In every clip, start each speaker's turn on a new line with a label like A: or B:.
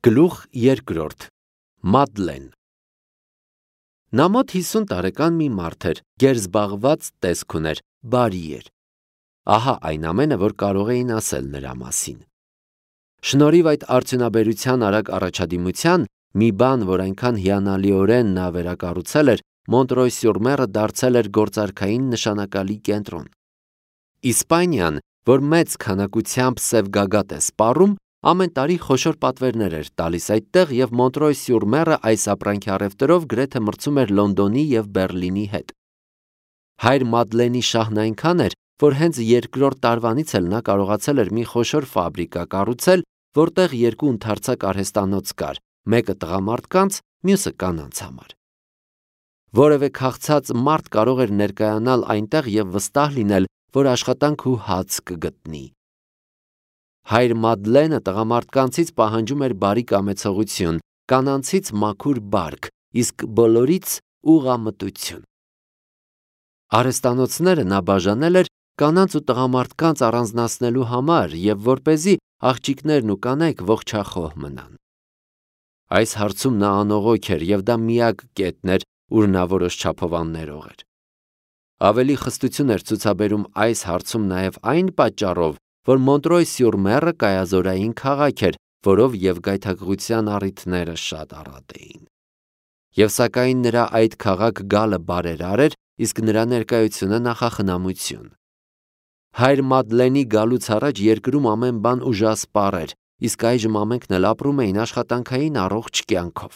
A: Գլուխ երկրորդ Մադլեն Նա մոտ 50 տարեկան մի մարդ էր, գերզբաղված տեսք ուներ, բարի էր։ Ահա այն ամենը, որ կարող էին ասել նրա մասին։ Շնորհիվ այդ արդյունաբերության արագ առաջադիմության, մի բան, որ այնքան հիանալիորեն նա վերակառուցել էր, Մոնտրոյ-սյուր-Մերը դարձել էր գործարքային նշանակալի կենտրոն։ Իսպանիան, որ մեծ քանակությամբ սև գագաթ է սպառում, ամեն տարի խոշոր պատվերներ էր տալիս այդտեղ և Մոնտրոյ-սյուր-Մերը այս ապրանքի առևտրով գրեթե մրցում էր Լոնդոնի և Բեռլինի հետ։ Հայր Մադլենի շահն այնքան էր, որ հենց երկրորդ տարվանից էլ նա կարողացել էր մի խոշոր ֆաբրիկա կառուցել, որտեղ երկու ընդարձակ արհեստանոց կար, մեկը տղամարդկանց, մյուսը կանանց համար։ Որևէ քաղցած մարդ կարող էր ներկայանալ այնտեղ և վստահ լինել, որ աշխատանք ու հաց կգտնի։ Հայր Մադլենը տղամարդկանցից պահանջում էր բարի կամեցողություն, կանանցից մաքուր բարք, իսկ բոլորից ուղղամտություն։ Արհեստանոցները նա բաժանել էր կանանց ու տղամարդկանց առանձնացնելու համար և որպեսզի աղջիկներն ու կանայք ողջախոհ մնան։ Այս հարցում նա անողոք էր և դա միակ կետն էր, ուր նա որոշ չափով աններող էր։ Ավելի խստություն էր ցուցաբերում այս հարցում նաև այն պատճառով, որ Մոնտրոյ-սյուր-Մերը կայազորային քաղաք էր, որով և գայթակղության առիթները շատ առատ էին։ Եվ սակայն նրա այդ քաղաք գալը բարերար էր, իսկ նրա ներկայությունը նախախնամություն։ Հայր Մադլենի գալուց առաջ երկրում ամեն բան ուժասպառ էր, իսկ այժմ ամենքն էլ ապրում էին աշխատանքային առողջ կյանքով։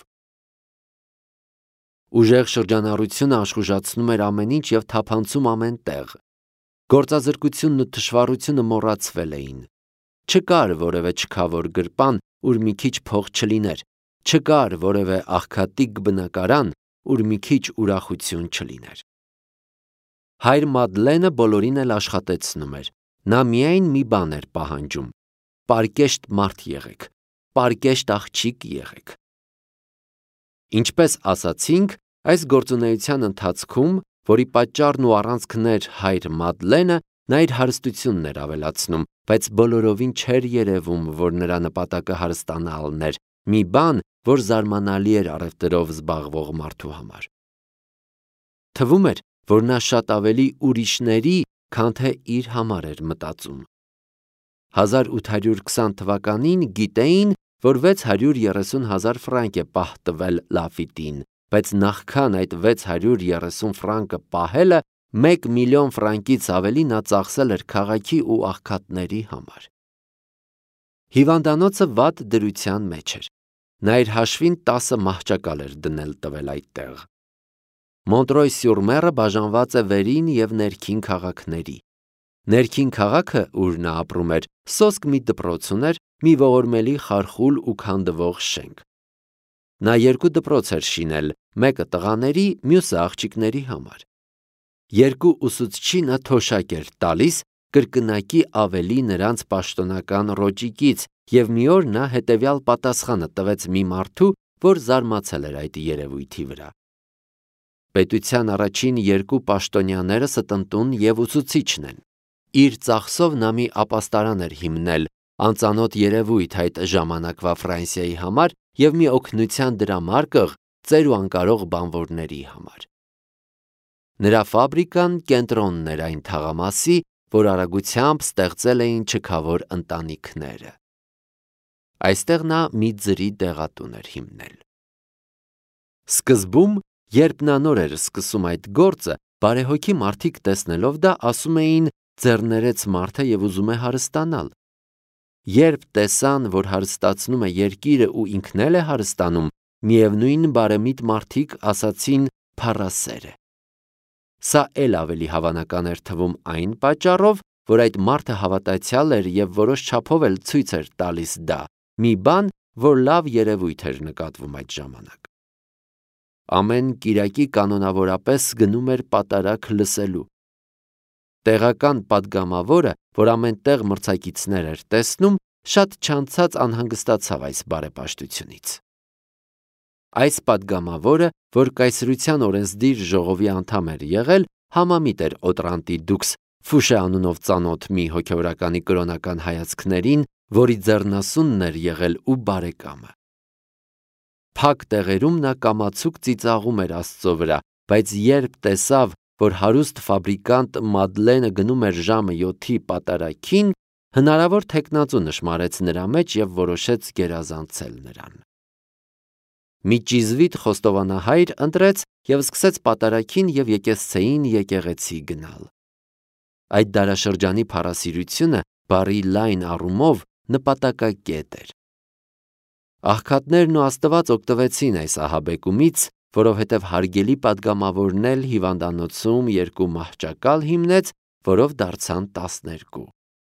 A: Ուժեղ շրջանառությունը աշխուժացնում էր ամեն ինչ և թափանցում ամեն տեղ։ Գործազրկությունն ու թշվառությունը մոռացվել էին։ Չկար որևէ չքավոր գրպան, ուր մի քիչ փող չլիներ, չկար որևէ աղքատիկ բնակարան, ուր մի քիչ ուրախություն չլիներ։ Հայր Մադլենը բոլորին էլ աշխատեցնում էր։ Նա միայն մի բան էր պահանջում. պարկեշտ մարդ եղեք, պարկեշտ աղջիկ եղեք։ Ինչպես ասացինք, այս գործունեության ընթացքում, որի պատճառն ու առանցքն էր հայր Մադլենը, նա իր հարստությունն էր ավելացնում, բայց բոլորովին չէր երևում, որ նրա նպատակը հարստանալն էր, մի բան, որ զարմանալի էր առևտրով զբաղվող մարդու համար։ Թվում էր, որ նա շատ ավելի ուրիշների, քան թե իր համար էր մտածում։ 1820 թվականին գիտեին, որ 630,000 ֆրանկ է պահ տվել Լաֆիտին, բայց նախքան այդ 630 ֆրանկը պահելը 1 միլիոն ֆրանկից ավելի նա ծախսել էր քաղաքի ու աղքատների համար։ Հիվանդանոցը վատ դրության մեջ էր։ Նա իր հաշվին 10 մահճակալ էր դնել տվել այդտեղ։ Մոնտրոյ-սյուր-Մերը բաժանված է վերին և ներքին քաղաքների։ Ներքին քաղաքը, ուր նա ապրում էր, սոսկ մի դպրոց ուներ, մի ողորմելի խարխուլ ու քանդվող շենք։ Նա 2 դպրոց էր շինել, մեկը տղաների, մյուսը աղջիկների համար։ 2 ուսուցչի նա թոշակ էր տալիս, կրկնակի ավելի նրանց պաշտոնական ռոճիկից, և մի օր նա հետևյալ պատասխանը տվեց մի մարդու, որ զարմացել էր այդ երևույթի վրա. Պետության առաջին 2 պաշտոնյաները ստնտուն և ուսուցիչն են։ Իր ծախսով նա մի ապաստարան էր հիմնել, անծանոթ երևույթ այդ ժամանակվա Ֆրանսիայի համար և մի օգնության դրամարկղ ծեր ու անկարող բանվորների համար։ Նրա ֆաբրիկան կենտրոնն էր այն թաղամասի, որ արագությամբ ստեղծել էին չքավոր ընտանիքները։ Այստեղ նա մի ձրի դեղատուն էր հիմնել։ Սկզբում, երբ նա նոր էր սկսում այդ գործը, բարեհոգի մարդիկ տեսնելով դա ասում էին ձեռներեց մարդը և ուզում է հարստանալ։ Երբ տեսան, որ հարստացնում է երկիրը ու ինքն էլ է հարստանում, միևնույն բարեմիտ մարդիկ ասացին փառասեր է։ Սա էլ ավելի հավանական էր թվում այն պատճառով, որ այդ մարդը հավատացյալ էր և որոշ չափով էլ ցույց էր տալիս դա, մի բան, որ լավ երևույթ էր նկատվում այդ ժամանակ։ Ամեն կիրակի կանոնավորապես գնում էր պատարագ լսելու։ Տեղական պատգամավորը, որ ամեն տեղ մրցակիցներ էր տեսնում, շատ չանցած անհանգստացավ այս բարեպաշտությունից։ Այս պատգամավորը, որ կայսրության օրենսդիր ժողովի անդամ էր եղել, համամիտ էր Օտրանտի դուքս Ֆուշե անունով ծանոթ մի հոգևորականի կրոնական հայացքներին, որի ձեռնասունն էր եղել ու բարեկամը։ Փակ տեղերում նա կամացուկ ծիծաղում էր Աստծո վրա, բայց երբ տեսավ, որ հարուստ ֆաբրիկանտ Մադլենը գնում էր ժամը 7-ի պատարագին, հնարավոր թեկնածու նշմարեց նրա մեջ և որոշեց գերազանցել նրան։ Մի ճիզվիտ խոստովանահայր ընտրեց և սկսեց պատարագին և եկեղեցին եկեղեցի գնալ։ Այդ դարաշրջանի փառասիրությունը բառի լայն առումով նպատակակետ էր։ Աղքատներն ու Աստված օգտվեցին այս ահաբեկումից, որովհետև հարգելի պատգամավորն էլ հիվանդանոցում 2 մահճակալ հիմնեց, որով դարձան 12։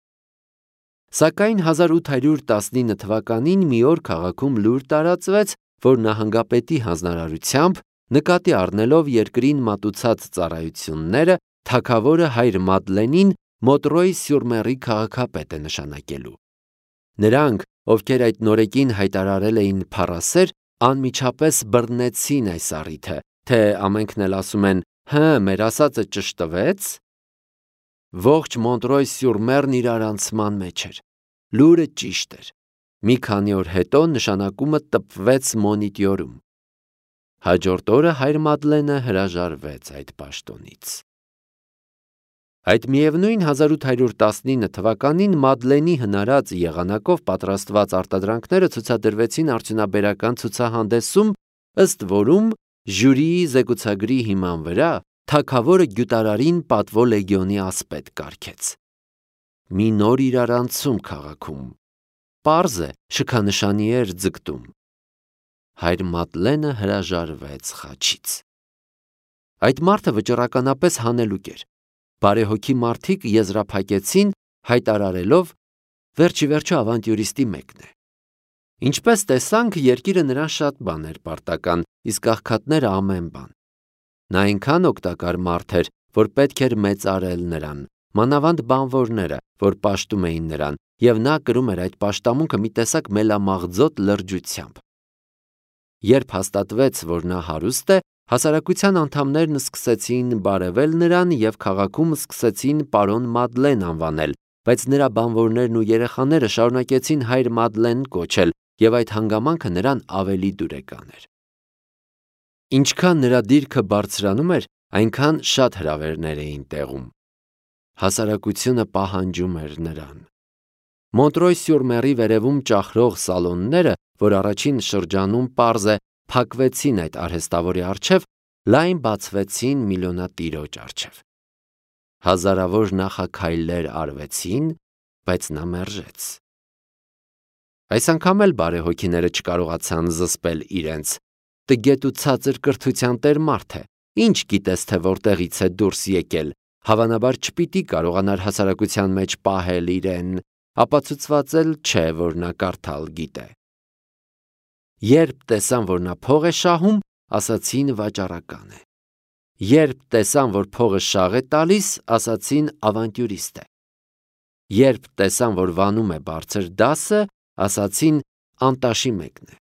A: Սակայն 1819 թվականին մի օր քաղաքում լուր տարածվեց, որ նահանգապետի հանձնարարությամբ, նկատի առնելով երկրին մատուցած ծառայությունները, թագավորը հայր Մադլենին Մոնտրոյ-սյուր-Մերի քաղաքապետ է նշանակելու։ Նրանք, ովքեր այդ նորեկին հայտարարել էին փառասեր, անմիջապես բռնեցին այս առիթը, թե ամենքն էլ ասում են. «Հը, մեր ասածը ճշտվեց»։ Ողջ Մոնտրոյ-սյուր-Մերն իրար անցման մեջ էր։ Լուրը ճիշտ էր։ Մի քանի օր հետո նշանակումը տպվեց Մոնիտյորում։ Հաջորդ օրը հայր Մադլենը հրաժարվեց այդ պաշտոնից։ Այդ միևնույն 1819 թվականին Մադլենի հնարած եղանակով պատրաստված արտադրանքները ցուցադրվեցին արդյունաբերական ցուցահանդեսում, ըստ որում ժյուրիի զեկուցագրի հիման վրա թագավորը գյուտարարին պատվո լեգիոնի ասպետ կարգեց։ Մի նոր իրարանցում քաղաքում։ Պարզ է, շքանշանի էր ձգտում։ Հայր Մադլենը հրաժարվեց խաչից։ Այդ մարդը վճռականապես հանելուկ էր։ Բարեհոգի մարդիկ եզրափակեցին, հայտարարելով. «Վերջի վերջո ավանտյուրիստի մեկն է»։ Ինչպես տեսանք, երկիրը նրան շատ բան էր պարտական, իսկ աղքատները ամեն բան։ Նա այնքան օգտակար մարդ էր, որ պետք էր մեծարել նրան, մանավանդ բանվորները, որ պաշտում էին նրան, և նա կրում էր այդ պաշտամունքը մի տեսակ մելամաղձոտ լրջությամբ։ Երբ հաստատվեց, որ նա հարուստ է, հասարակության անդամներն սկսեցին բարևել նրան և քաղաքում սկսեցին պարոն Մադլեն անվանել, բայց նրա բանվորներն ու երեխաները շարունակեցին հայր Մադլեն կոչել, և այդ հանգամանքը նրան ավելի դուրեկան էր։ Ինչքան նրա դիրքը բարձրանում էր, այնքան շատ հրավերներ էին տեղում։ Հասարակությունը պահանջում էր նրան։ Մոնտրոյ-սյուր-Մերի վերևում ճախրող սալոնները, որ առաջին շրջանում պարզ է, փակվեցին այդ արհեստավորի առջև, լայն բացվեցին միլիոնատիրոջ առջև։ Հազարավոր նախաքայլեր արվեցին, բայց նա մերժեց։ Այս անգամ էլ բարեհոգիները չկարողացան զսպել իրենց։ Տգետ ու ցածր կրթության տեր մարդ է, ինչ գիտես, թե որտեղից է դուրս եկել, հավանաբար չպիտի կարողանար հասարակության մեջ պահել իրեն, ապացուցված էլ չէ, որ նա կարդալ գիտե։ Երբ տեսան, որ նա փող է շահում, ասացին վաճառական է։ Երբ տեսան, որ փողը շաղ է տալիս, ասացին ավանտյուրիստ է։ Երբ տեսան, որ վանում է բարձր դասը, ասացին անտաշի մեկն է։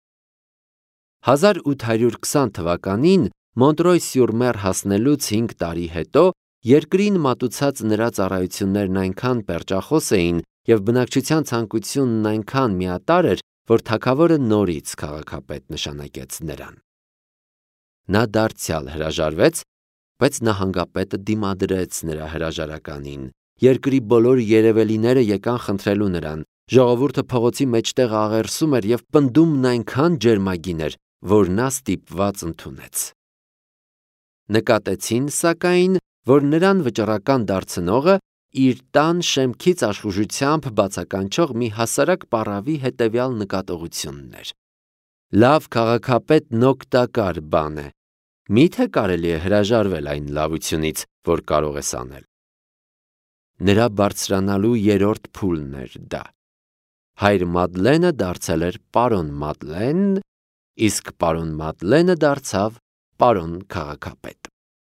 A: 1820 թվականին Մոնտրոյ-սյուր-Մեր հասնելուց 5 տարի հետո երկրին մատուցած նրա ծառայություններն այնքան պերճախոս էին և բնակչության ցանկությունն այնքան միատարր էր, որ թագավորը նորից քաղաքապետ նշանակեց նրան։ Նա դարձյալ հրաժարվեց, բայց նահանգապետը դիմադրեց նրա հրաժարականին։ Երկրի բոլոր երևելիները եկան խնդրելու նրան։ Ժողովուրդը փողոցի մեջտեղ աղերսում էր և պնդումն այնքան ջերմագին էր, որ նա ստիպված ընդունեց։ Նկատեցին, սակայն, որ նրան վճռական դարձնողը իր տան շեմքից աշխուժությամբ բացականչող մի հասարակ պառավի հետևյալ նկատողությունն էր. լավ քաղաքապետն օգտակար բան է, միթե կարելի է հրաժարվել այն լավությունից, որ կարող ես անել։ Նրա բարձրանալու երրորդ փուլն էր դա։ Հայր Մադլենը դարձել էր պարոն Մադլեն, իսկ պարոն Մադլենը դարձավ պարոն քաղաքապետ։